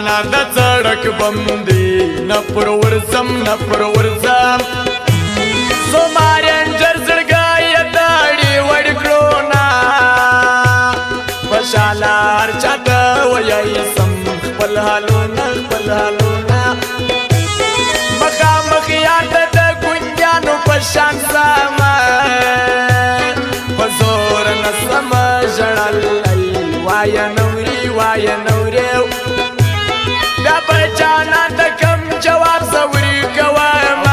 زمانہ د سړک بندي نه پر ورځم نه پر ورځم زما رنجر زړګی داړي وړ کړو نه خوشاله هر چاته ویای سم خپل حالونه مخامخ یار ته د ګونجانو په شان سمه په زور نه سمه ژړلی وایه نورې بیا په جانا ته کم جواب زوري کوم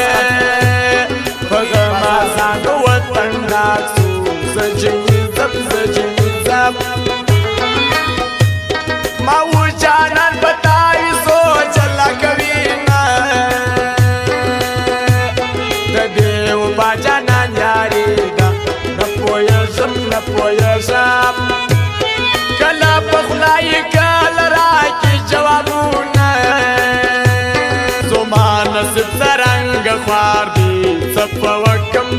په غم آزاد وطن ناک سو زجني زب ما و جانان بتائی سوچ اللہ کوي نه د دیو با جانان یاریږه نه پوهېږم کله په خدای کله راکړي جوابونه زما نصیب څرنګه خوار دی څه په وکم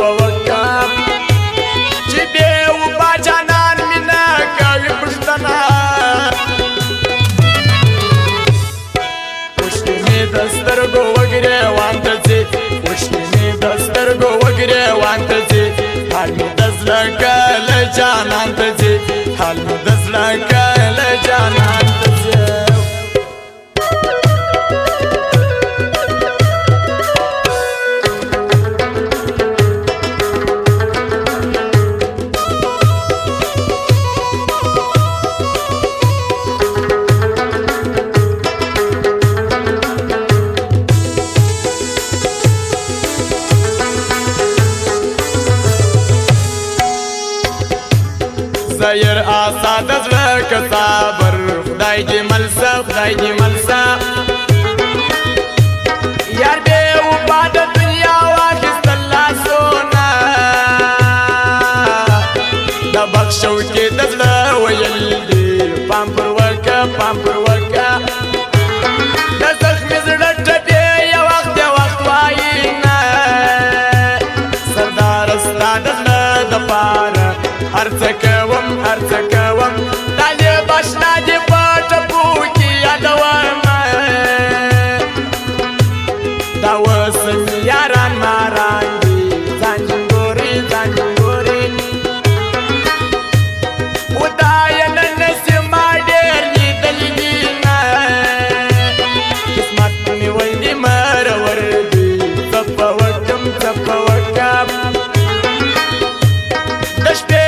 چې دیو با جانان مینه کوي پښتنه پښتې مې د سترګو وګریوان ته ځي حال مې د زړه کله جانان ته ځي زیر آساد از لک صابر خدای دی ملسا یار بے اوپاد دنیا واخست اللہ سونا دا بخشو کی دزلا ویل دی پام پر ورکا دا زخمی زڑت دی یا وقت وائینا سردار استا دزلا دا پارا ارزکوم دالی باشنا دی پاٹ پوکی یادوام دا وسم یاران ماران دی زنجن گوری و داین نسیما دیر لیدلینا قسمت می ویدی مرور دی زپا وکم دشپی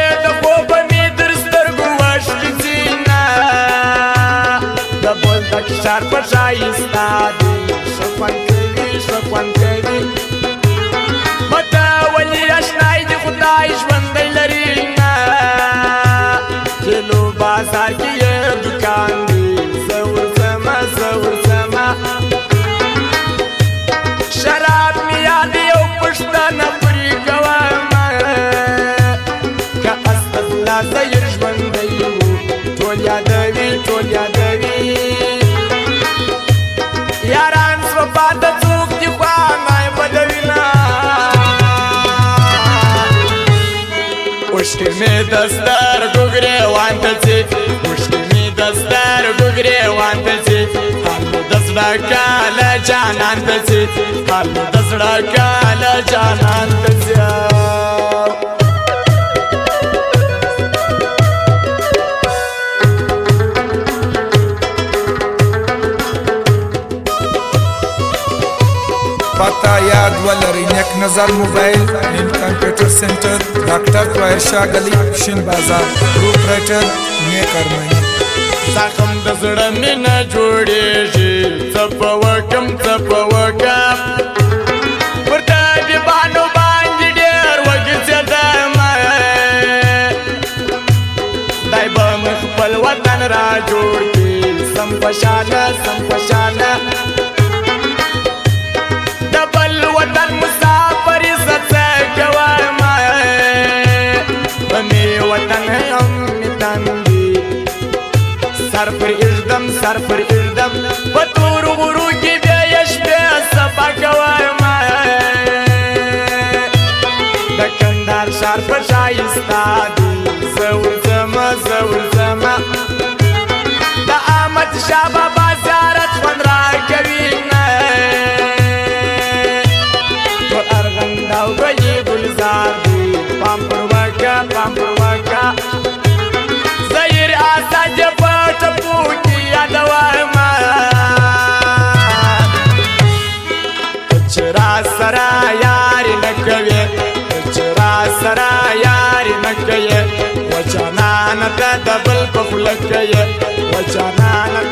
شار پر شایستا دی شکوان کوي متا ولی اشنای دی خدای ژوندی لري نه چلو بازار کې دکان دی زور زما شراب می یاد یو پښتنه پرې کوم که استغلا زیر ژوندی ټول یادوي یاران سوپا د څوک دی خوانای بدوینا اوشکی می دستر ګریوان ته ځي حال د زړه کاله جانان ته ځي पता याद ولرئ نیک نظر موبایل اینڈ کمپیوٹر سینٹر ډاکټر طاهر شاه گلی شین بازار پروپرایټر نیک ارمنی زخم د زړه مې نه جوړېږي څه په وکم پر طبیبانو باندې ډېر وګرځېدم خدای به مې خپل وطن را جوړ کړي سم خوشاله وطن مسافر سچ کوم می وطن هم میتندي سر پر اردم پتور ورو کې بیا شپه صفا کوم د کندهار شهر په شایستا دی زور زما د احمد شاه بابا یادوما چې را سره یاري نه کوي چې را سره یاري نه کوي و جانانه ته د بل په خوله کوي و جانانه